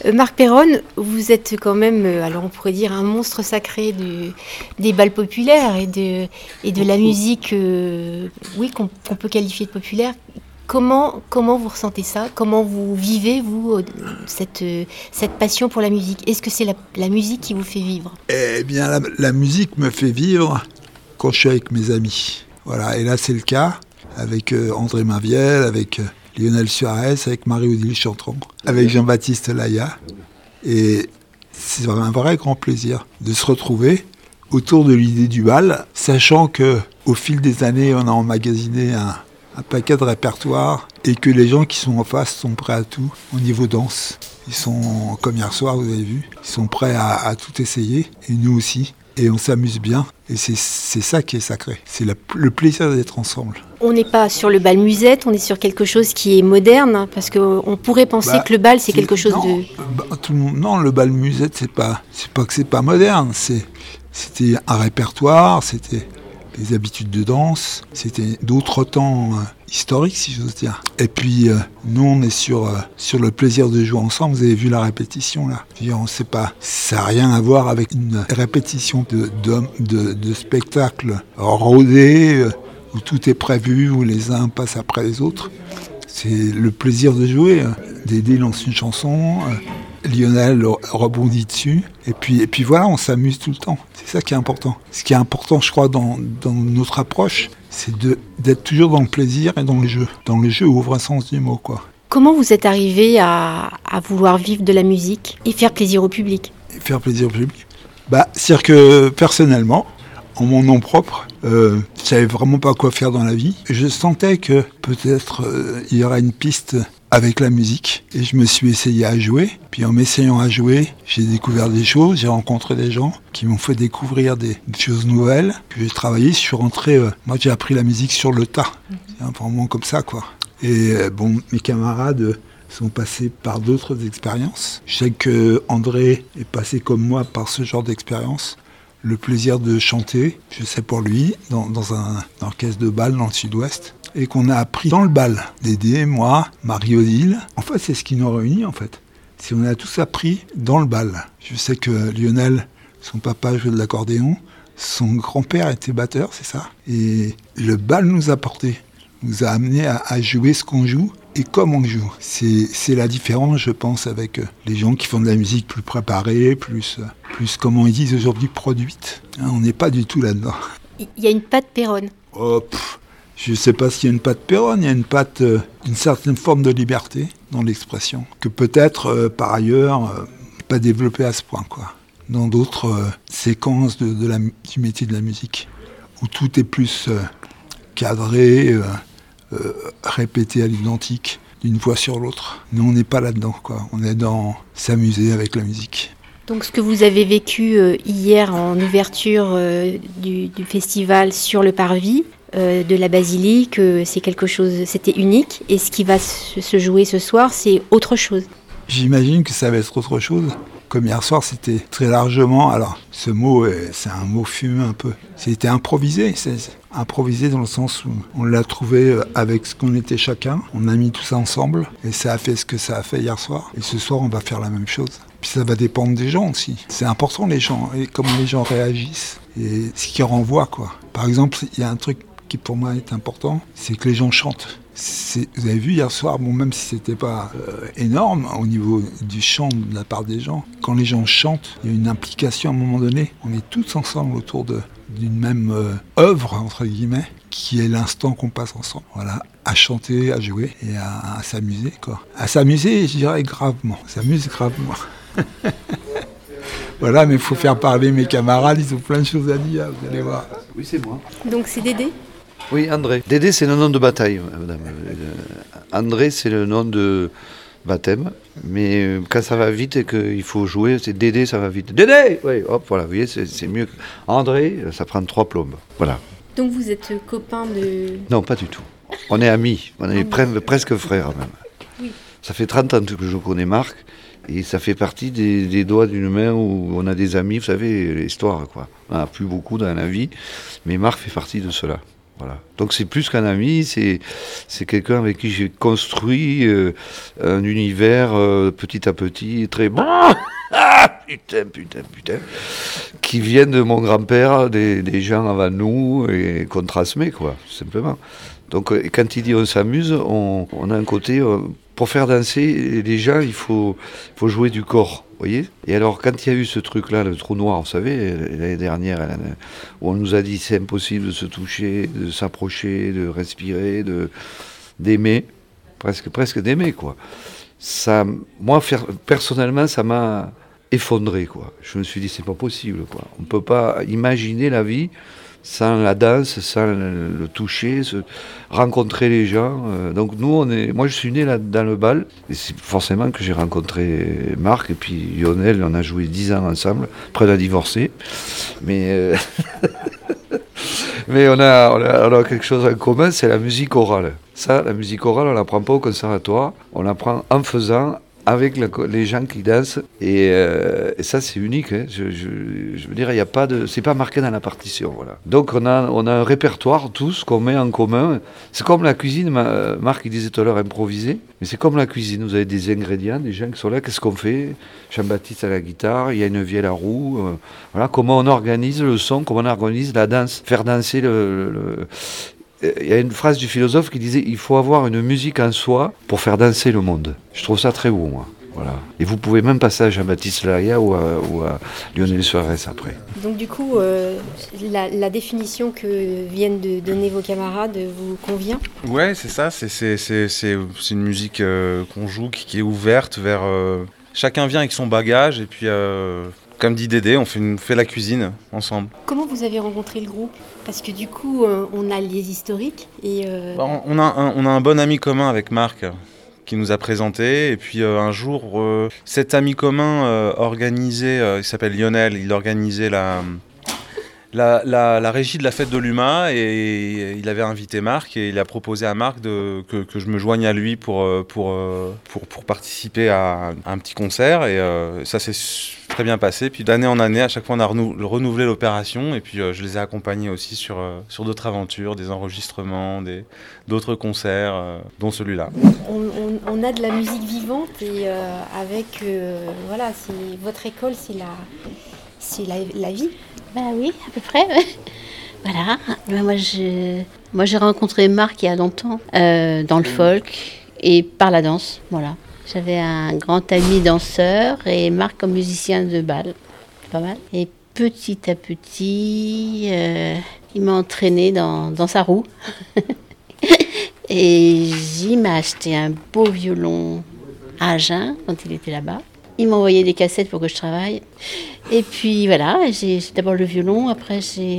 Marc Perronne, vous êtes quand même, alors on pourrait dire, un monstre sacré des bals populaires et de la musique, oui, qu'on peut qualifier de populaire. Comment vous ressentez ça? Comment vous vivez, vous, cette passion pour la musique? Est-ce que c'est la musique qui vous fait vivre? Eh bien, la musique me fait vivre quand je suis avec mes amis. Voilà, et là c'est le cas avec André Mainviel, avec Lionel Suarez, avec Marie-Odile Chantron, avec Jean-Baptiste Laya. Et c'est un vrai grand plaisir de se retrouver autour de l'idée du bal, sachant qu'au fil des années, on a emmagasiné un paquet de répertoires et que les gens qui sont en face sont prêts à tout au niveau danse. Ils sont, comme hier soir, vous avez vu, ils sont prêts à tout essayer, et nous aussi. Et on s'amuse bien, et c'est ça qui est sacré. C'est le plaisir d'être ensemble. On n'est pas sur le bal musette, on est sur quelque chose qui est moderne, hein, parce qu'on pourrait penser que le bal, c'est quelque chose de... Non, le bal musette, c'est pas que c'est pas moderne, c'était un répertoire, c'était des habitudes de danse, c'était d'autres temps historiques, si j'ose dire. Et puis, nous, on est sur le plaisir de jouer ensemble. Vous avez vu la répétition, là. On sait pas, ça n'a rien à voir avec une répétition de spectacle rodé, où tout est prévu, où les uns passent après les autres. C'est le plaisir de jouer. Dédé lance une chanson, Lionel rebondit dessus, et puis voilà, on s'amuse tout le temps. C'est ça qui est important. Ce qui est important, je crois, dans notre approche, c'est d'être toujours dans le plaisir et dans le jeu. Dans le jeu au vrai sens du mot, quoi. Comment vous êtes arrivé à vouloir vivre de la musique et faire plaisir au public? Faire plaisir au public. C'est-à-dire que personnellement, en mon nom propre, je savais vraiment pas quoi faire dans la vie. Je sentais que peut-être il y aurait une piste avec la musique, et je me suis essayé à jouer. Puis en m'essayant à jouer, j'ai découvert des choses, j'ai rencontré des gens qui m'ont fait découvrir des choses nouvelles. Puis j'ai travaillé, je suis rentré, moi j'ai appris la musique sur le tas, c'est vraiment comme ça, quoi. Et mes camarades sont passés par d'autres expériences. Je sais que André est passé comme moi par ce genre d'expérience. Le plaisir de chanter, je sais pour lui, dans un orchestre de bal dans le sud-ouest, et qu'on a appris dans le bal. Dédé, moi, Marie-Odile. En fait, c'est ce qui nous réunit, en fait. C'est on a tous appris dans le bal. Je sais que Lionel, son papa jouait de l'accordéon, son grand-père était batteur, c'est ça. Et le bal nous a porté, nous a amené à jouer ce qu'on joue et comme on joue. C'est la différence, je pense, avec les gens qui font de la musique plus préparée, plus comment ils disent aujourd'hui, produite. On n'est pas du tout là-dedans. Il y a une patte Perronne. Je ne sais pas s'il y a une patte Perronne, il y a une patte, une certaine forme de liberté dans l'expression, que peut-être, par ailleurs, pas développée à ce point, quoi. Dans d'autres séquences du métier de la musique, où tout est plus cadré, répété à l'identique, d'une fois sur l'autre. Nous, on n'est pas là-dedans, quoi. On est dans s'amuser avec la musique. Donc ce que vous avez vécu hier en ouverture du festival sur le parvis de la basilique, c'est quelque chose, c'était unique. Et ce qui va se jouer ce soir, c'est autre chose. J'imagine que ça va être autre chose. Comme hier soir, c'était très largement... Alors, ce mot, c'est un mot fumeux un peu. C'était improvisé. C'est improvisé dans le sens où on l'a trouvé avec ce qu'on était chacun. On a mis tout ça ensemble et ça a fait ce que ça a fait hier soir. Et ce soir, on va faire la même chose. Puis ça va dépendre des gens aussi. C'est important, les gens, et comment les gens réagissent. Et ce qui renvoie, quoi. Par exemple, il y a un truc qui pour moi est important, c'est que les gens chantent. Vous avez vu hier soir, même si c'était pas énorme au niveau du chant de la part des gens, quand les gens chantent, il y a une implication à un moment donné. On est tous ensemble autour d'une même œuvre, entre guillemets, qui est l'instant qu'on passe ensemble. Voilà, à chanter, à jouer et à s'amuser, quoi. À s'amuser, je dirais gravement. S'amuse gravement. Voilà, mais il faut faire parler mes camarades, ils ont plein de choses à dire, vous allez voir. Oui, c'est moi. Donc c'est Dédé ? Oui, André. Dédé, c'est le nom de bataille, madame. André, c'est le nom de baptême. Mais quand ça va vite et qu'il faut jouer, c'est Dédé, ça va vite. Dédé! Oui, hop, voilà, vous voyez, c'est mieux. André, ça prend 3 plombes. Voilà. Donc vous êtes copain de... Non, pas du tout. On est amis. On est presque frères, même. Oui. Ça fait 30 ans que je connais Marc. Et ça fait partie des doigts d'une main où on a des amis, vous savez, l'histoire, quoi. On n'a plus beaucoup dans la vie. Mais Marc fait partie de cela. Voilà. Donc c'est plus qu'un ami, c'est quelqu'un avec qui j'ai construit un univers petit à petit, très bon. Putain, qui viennent de mon grand-père, des gens avant nous, et qu'on transmet, quoi, simplement. Donc quand il dit on s'amuse, on a un côté, pour faire danser les gens, il faut jouer du corps, vous voyez. Et alors quand il y a eu ce truc-là, le trou noir, vous savez, l'année dernière, où on nous a dit c'est impossible de se toucher, de s'approcher, de respirer, d'aimer, presque d'aimer, quoi. Ça, moi, personnellement, ça m'a effondré, quoi. Je me suis dit c'est pas possible, quoi. On peut pas imaginer la vie sans la danse, sans le toucher, rencontrer les gens. Donc nous, moi je suis né là, dans le bal, et c'est forcément que j'ai rencontré Marc, et puis Lionel, on a joué 10 ans ensemble, après on a divorcé, mais, mais on a quelque chose en commun, c'est la musique orale. Ça, la musique orale, on l'apprend pas au conservatoire, on l'apprend en faisant, avec les gens qui dansent, et ça c'est unique, hein. Je veux dire, il y a pas de, c'est pas marqué dans la partition, voilà. Donc on a un répertoire tous qu'on met en commun. C'est comme la cuisine, Marc il disait tout à l'heure improviser, mais c'est comme la cuisine, vous avez des ingrédients, des gens qui sont là, qu'est-ce qu'on fait? Jean-Baptiste à la guitare, il y a une vielle à roue, voilà, comment on organise le son, comment on organise la danse, faire danser Il y a une phrase du philosophe qui disait « Il faut avoir une musique en soi pour faire danser le monde ». Je trouve ça très beau, moi. Voilà. Et vous pouvez même passer à Jean-Baptiste Laria ou à Lionel Suarez après. Donc du coup, la définition que viennent de donner vos camarades vous convient ? Ouais, c'est ça. C'est une musique qu'on joue qui est ouverte vers... Chacun vient avec son bagage et puis... Comme dit Dédé, on fait la cuisine ensemble. Comment vous avez rencontré le groupe ? Parce que du coup, on a les historiques et... On a un bon ami commun avec Marc qui nous a présenté. Et puis un jour, cet ami commun organisait, il s'appelle Lionel, il organisait la régie de la fête de l'UMA et il avait invité Marc et il a proposé à Marc que je me joigne à lui pour participer à un petit concert et ça s'est très bien passé. Puis d'année en année, à chaque fois on a renouvelé l'opération et puis je les ai accompagnés aussi sur d'autres aventures, des enregistrements, d'autres concerts, dont celui-là. On a de la musique vivante et avec voilà, votre école, c'est la vie. Bah oui, à peu près. Voilà. Moi, j'ai rencontré Marc il y a longtemps dans le folk et par la danse. Voilà. J'avais un grand ami danseur et Marc comme musicien de bal. Pas mal. Et petit à petit, il m'a entraîné dans sa roue. Et il m'a acheté un beau violon à Agen quand il était là-bas. Il m'a envoyé des cassettes pour que je travaille. Et puis voilà, j'ai d'abord le violon, après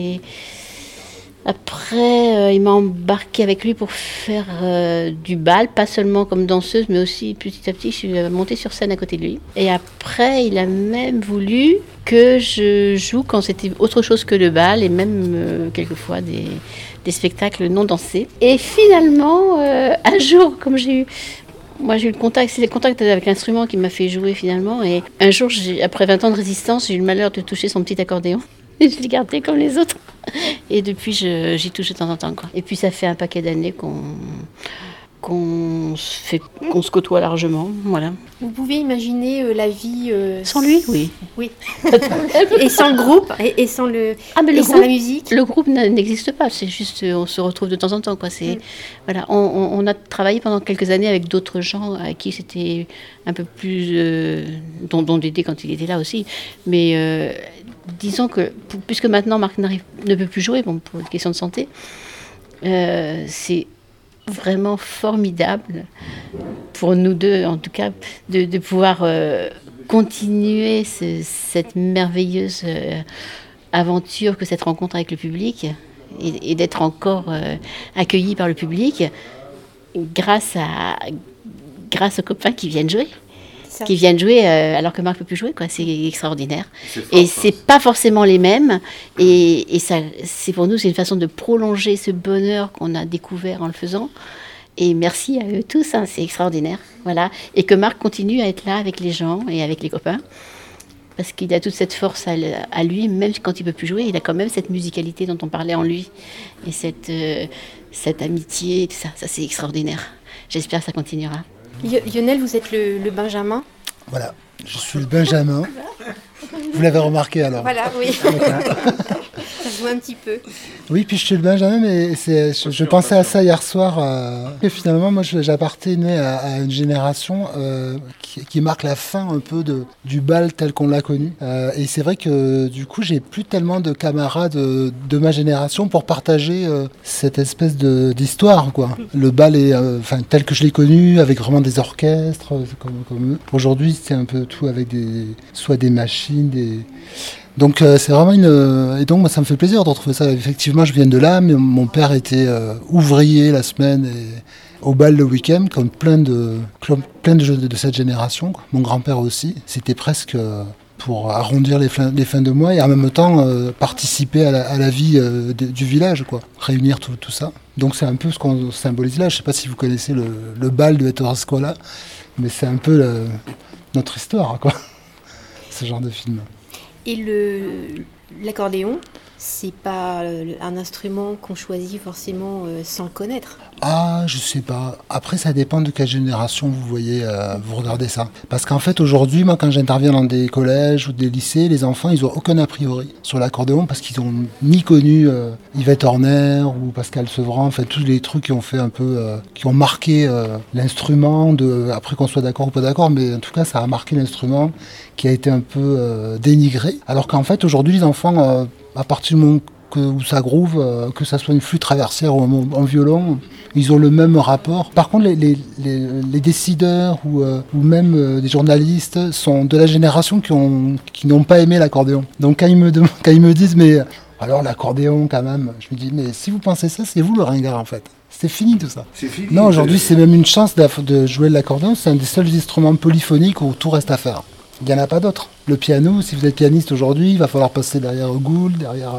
il m'a embarqué avec lui pour faire du bal, pas seulement comme danseuse, mais aussi petit à petit, je suis montée sur scène à côté de lui. Et après, il a même voulu que je joue quand c'était autre chose que le bal, et même quelquefois des spectacles non dansés. Et finalement, un jour, comme j'ai eu le contact, c'est le contact avec l'instrument qui m'a fait jouer finalement. Et un jour, après 20 ans de résistance, j'ai eu le malheur de toucher son petit accordéon. Et je l'ai gardé comme les autres. Et depuis, j'y touche de temps en temps, quoi. Et puis, ça fait un paquet d'années qu'on se côtoie largement, voilà. Vous pouvez imaginer la vie... Sans lui, oui. Oui. Et sans le groupe, et sans sans la musique. Le groupe n'existe pas, c'est juste, on se retrouve de temps en temps, quoi. Voilà, on a travaillé pendant quelques années avec d'autres gens à qui c'était un peu plus... dont Dédé quand il était là aussi. Mais disons que, puisque maintenant Marc ne peut plus jouer, bon, pour une question de santé, c'est vraiment formidable pour nous deux, en tout cas, de pouvoir continuer cette merveilleuse aventure que cette rencontre avec le public et d'être encore accueillis par le public grâce aux copains qui viennent jouer. Qui viennent jouer alors que Marc ne peut plus jouer, quoi. C'est extraordinaire. Et c'est pas forcément les mêmes. Et ça, c'est pour nous, c'est une façon de prolonger ce bonheur qu'on a découvert en le faisant. Et merci à eux tous, hein, c'est extraordinaire. Voilà. Et que Marc continue à être là avec les gens et avec les copains. parce qu'il a toute cette force à lui, même quand il ne peut plus jouer, il a quand même cette musicalité dont on parlait en lui, et cette amitié, tout ça, c'est extraordinaire. J'espère que ça continuera. Lionel, vous êtes le Benjamin. Voilà, je suis le Benjamin. Vous l'avez remarqué alors. Voilà, oui. Ça se voit un petit peu. Oui, puis je suis le Benjamin, mais je pensais à ça hier soir. Et finalement, moi, j'appartenais à une génération qui marque la fin un peu du bal tel qu'on l'a connu. Et c'est vrai que du coup, j'ai plus tellement de camarades de ma génération pour partager cette espèce d'histoire, quoi. Le bal est, tel que je l'ai connu, avec vraiment des orchestres, comme eux. Aujourd'hui, c'est un peu tout avec soit des machines, Donc c'est vraiment et donc moi ça me fait plaisir de retrouver ça. Effectivement, je viens de là, mais mon père était ouvrier la semaine et au bal le week-end, comme plein de jeunes de cette génération, quoi. Mon grand-père aussi. C'était presque pour arrondir les fins de mois et en même temps participer à la vie du village, quoi. Réunir tout ça. Donc c'est un peu ce qu'on symbolise là. Je ne sais pas si vous connaissez le bal de Ettore Scola, mais c'est un peu notre histoire, quoi. Ce genre de film. Et l'accordéon, c'est pas un instrument qu'on choisit forcément sans le connaître. Ah, je sais pas. Après, ça dépend de quelle génération vous voyez, vous regardez ça. Parce qu'en fait, aujourd'hui, moi, quand j'interviens dans des collèges ou des lycées, les enfants, ils ont aucun a priori sur l'accordéon parce qu'ils ont ni connu Yvette Horner ou Pascal Sevran, enfin tous les trucs qui ont fait un peu, qui ont marqué l'instrument. Après qu'on soit d'accord ou pas d'accord, mais en tout cas, ça a marqué l'instrument qui a été un peu dénigré. Alors qu'en fait, aujourd'hui, les enfants, à partir du moment où ça groove, que ça soit une flûte traversière ou un violon, ils ont le même rapport. Par contre, les décideurs ou même des journalistes sont de la génération qui n'ont pas aimé l'accordéon. Donc quand ils me disent mais alors l'accordéon quand même, je me dis mais si vous pensez ça, c'est vous le ringard en fait. C'est fini tout ça. C'est fini. Non, aujourd'hui c'est même une chance de jouer de l'accordéon, c'est un des seuls instruments polyphoniques où tout reste à faire. Il n'y en a pas d'autres. Le piano, si vous êtes pianiste aujourd'hui, il va falloir passer derrière Gould, derrière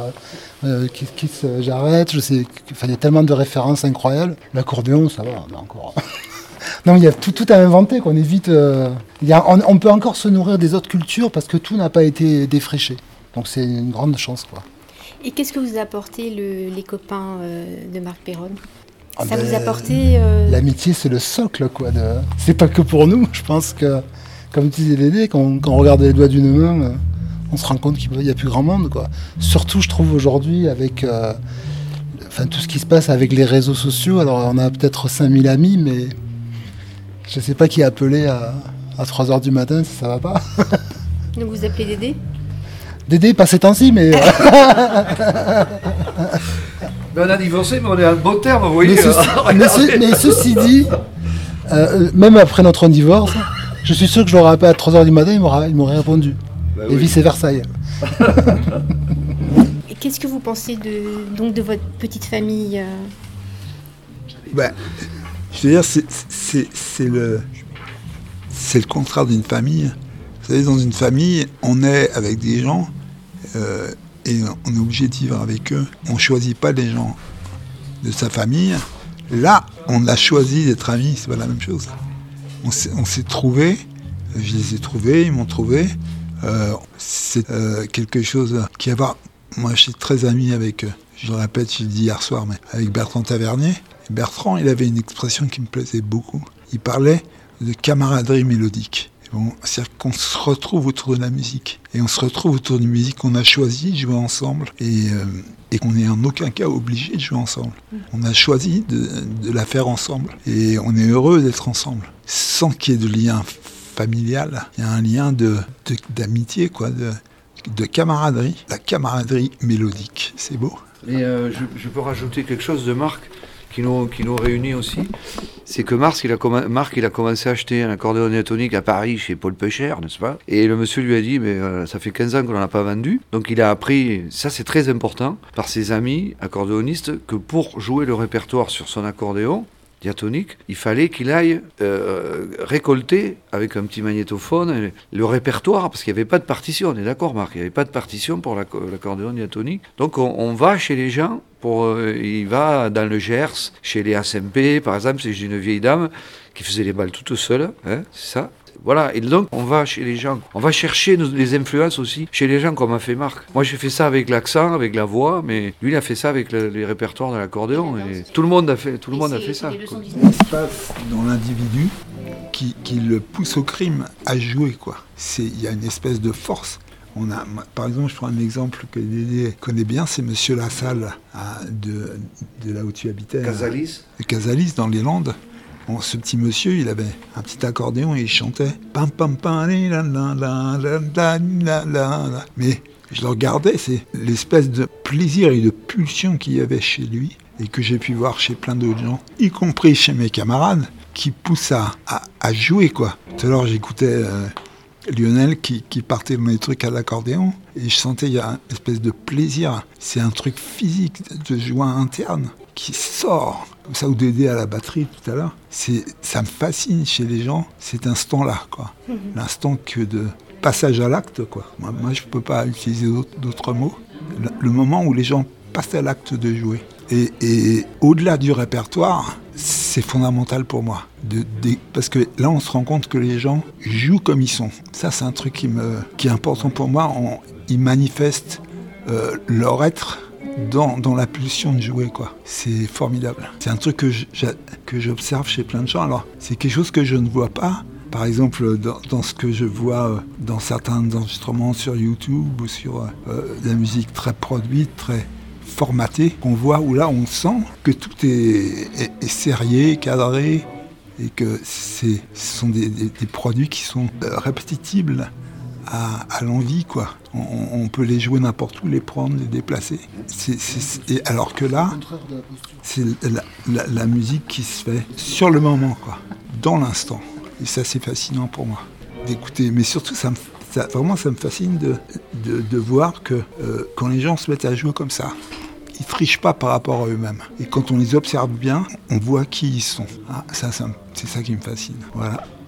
Keith Jarrett, je sais, il y a tellement de références incroyables. L'accordéon, ça va, on a encore... Non, il y a tout à inventer, qu'on évite... on peut encore se nourrir des autres cultures parce que tout n'a pas été défriché. Donc c'est une grande chance, quoi. Et qu'est-ce que vous a apporté les copains de Marc Perron ? Ça vous a apporté... L'amitié, c'est le socle, quoi. C'est pas que pour nous, je pense que... Comme disait Dédé, quand on regarde les doigts d'une main, on se rend compte qu'il n'y a plus grand monde, quoi. Surtout, je trouve, aujourd'hui, avec tout ce qui se passe avec les réseaux sociaux. Alors, on a peut-être 5000 amis, mais je ne sais pas qui est appelé à 3h du matin, si ça va pas. Donc, vous appelez Dédé ? Dédé, pas ces temps-ci, mais... Mais on a divorcé, mais on est à un bon terme, vous voyez. Mais ceci dit, même après notre divorce... Je suis sûr que je l'aurais appelé à 3h du matin, il m'aurait répondu. Bah et vice-versa. Et qu'est-ce que vous pensez de votre petite famille Je veux dire, c'est le contraire d'une famille. Vous savez, dans une famille, on est avec des gens et on est obligé de vivre avec eux. On ne choisit pas les gens de sa famille. Là, on a choisi d'être amis, c'est pas la même chose. On s'est trouvés, je les ai trouvés, ils m'ont trouvé. C'est quelque chose qui va... Moi, je suis très ami avec, je le répète, je l'ai dit hier soir, mais avec Bertrand Tavernier. Et Bertrand, il avait une expression qui me plaisait beaucoup. Il parlait de camaraderie mélodique. C'est-à-dire qu'on se retrouve autour de la musique. Et on se retrouve autour d'une musique qu'on a choisi de jouer ensemble. Et qu'on n'est en aucun cas obligé de jouer ensemble. On a choisi de la faire ensemble. Et on est heureux d'être ensemble. Sans qu'il y ait de lien familial, il y a un lien d'amitié, quoi, de camaraderie. La camaraderie mélodique, c'est beau. Mais je peux rajouter quelque chose de Marc qui nous réunit aussi. C'est que Marc, il a commencé à acheter un accordéon diatonique à Paris chez Paul Pécher, n'est-ce pas ? Et le monsieur lui a dit, mais ça fait 15 ans qu'on n'en a pas vendu. Donc il a appris, ça c'est très important, par ses amis accordéonistes, que pour jouer le répertoire sur son accordéon diatonique, il fallait qu'il aille récolter avec un petit magnétophone le répertoire, parce qu'il n'y avait pas de partition, on est d'accord Marc, il n'y avait pas de partition pour l'accordéon diatonique. Donc on va chez les gens, il va dans le Gers, chez les SMP par exemple, c'est une vieille dame qui faisait les balles toute seule, hein, c'est ça. voilà. Et donc, on va chez les gens. On va chercher les influences aussi chez les gens, comme a fait Marc. Moi, j'ai fait ça avec l'accent, avec la voix, mais lui, il a fait ça avec les répertoires de l'accordéon. Et tout le monde a fait ça. Il se passe dans l'individu qui le pousse au crime à jouer, quoi. Il y a une espèce de force. Par exemple, je prends un exemple que Dédé connaît bien, c'est Monsieur Lassalle, de là où tu habitais. Casalis, dans les Landes. Bon, ce petit monsieur, il avait un petit accordéon et il chantait pam pam pam la la la la la la. Mais je le regardais, c'est l'espèce de plaisir et de pulsion qu'il y avait chez lui et que j'ai pu voir chez plein d'autres gens, y compris chez mes camarades, qui poussent à jouer, quoi. Tout à l'heure, j'écoutais Lionel qui partait dans les trucs à l'accordéon et je sentais il y a une espèce de plaisir. C'est un truc physique de joie interne qui sort. Comme ça, ou Dédé à la batterie tout à l'heure. Ça me fascine chez les gens, cet instant-là, quoi. L'instant de passage à l'acte, quoi. Moi, je peux pas utiliser d'autres mots. Le moment où les gens passent à l'acte de jouer. Et au-delà du répertoire, c'est fondamental pour moi. Parce que là, on se rend compte que les gens jouent comme ils sont. Ça, c'est un truc qui est important pour moi. Ils manifestent leur être dans la pulsion de jouer, quoi. C'est formidable. C'est un truc que j'observe chez plein de gens. Alors, c'est quelque chose que je ne vois pas. Par exemple, dans ce que je vois dans certains enregistrements sur YouTube ou sur de la musique très produite, très formatée, on voit où là, on sent que tout est serré, cadré, et que ce sont des produits qui sont répétitibles à l'envie, quoi. On peut les jouer n'importe où, les prendre, les déplacer. Alors que là, c'est la musique qui se fait sur le moment, quoi, dans l'instant. Et ça, c'est fascinant pour moi d'écouter. Mais surtout, ça me fascine de voir que quand les gens se mettent à jouer comme ça, ils trichent pas par rapport à eux-mêmes. Et quand on les observe bien, on voit qui ils sont. C'est ça qui me fascine. Voilà.